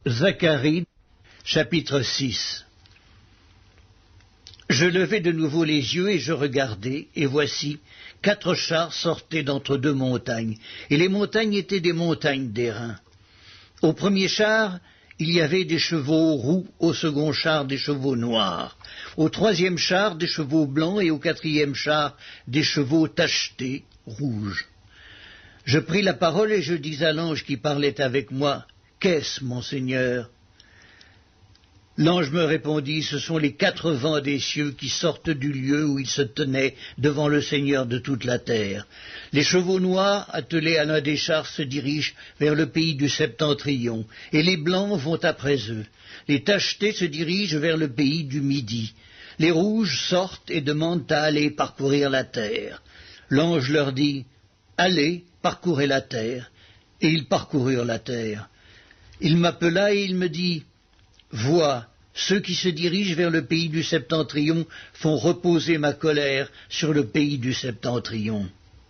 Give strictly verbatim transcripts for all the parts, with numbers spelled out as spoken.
Zacharie, chapitre six. Je levai de nouveau les yeux et je regardai, et voici, quatre chars sortaient d'entre deux montagnes, et les montagnes étaient des montagnes d'airain. Au premier char, il y avait des chevaux roux, au second char des chevaux noirs, au troisième char des chevaux blancs, et au quatrième char des chevaux tachetés, rouges. Je pris la parole et je dis à l'ange qui parlait avec moi, « Qu'est-ce, mon Seigneur ?» L'ange me répondit, « Ce sont les quatre vents des cieux qui sortent du lieu où ils se tenaient devant le Seigneur de toute la terre. Les chevaux noirs, attelés à l'un des chars, se dirigent vers le pays du septentrion, et les blancs vont après eux. Les tachetés se dirigent vers le pays du midi. Les rouges sortent et demandent à aller parcourir la terre. » L'ange leur dit, « Allez, parcourez la terre. » Et ils parcoururent la terre. Il m'appela et il me dit, « Vois, ceux qui se dirigent vers le pays du septentrion font reposer ma colère sur le pays du septentrion. »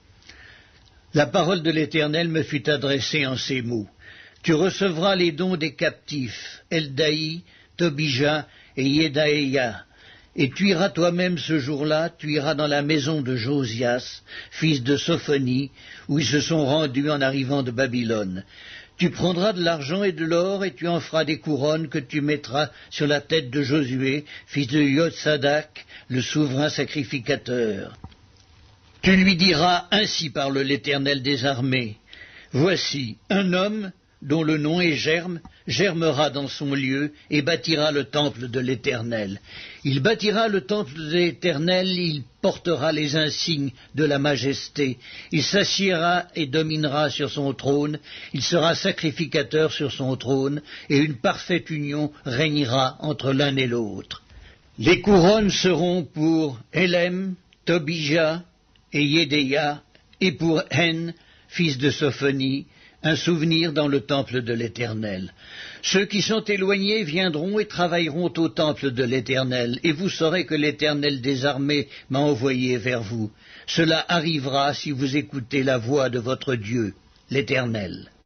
La parole de l'Éternel me fut adressée en ces mots. « Tu recevras les dons des captifs, Eldaï, Tobija et Yedaïa. Et tu iras toi-même ce jour-là, tu iras dans la maison de Josias, fils de Sophonie, où ils se sont rendus en arrivant de Babylone. Tu prendras de l'argent et de l'or, et tu en feras des couronnes que tu mettras sur la tête de Josué, fils de Yotsadak, le souverain sacrificateur. Tu lui diras, ainsi parle l'Éternel des armées, voici, un homme dont le nom est Germe, germera dans son lieu et bâtira le temple de l'Éternel. Il bâtira le temple de l'Éternel, il portera les insignes de la majesté. Il s'assiera et dominera sur son trône, il sera sacrificateur sur son trône, et une parfaite union régnera entre l'un et l'autre. Les couronnes seront pour Élem, Tobija et Yédéia, et pour Hen, fils de Sophonie, un souvenir dans le temple de l'Éternel. Ceux qui sont éloignés viendront et travailleront au temple de l'Éternel, et vous saurez que l'Éternel des armées m'a envoyé vers vous. Cela arrivera si vous écoutez la voix de votre Dieu, l'Éternel.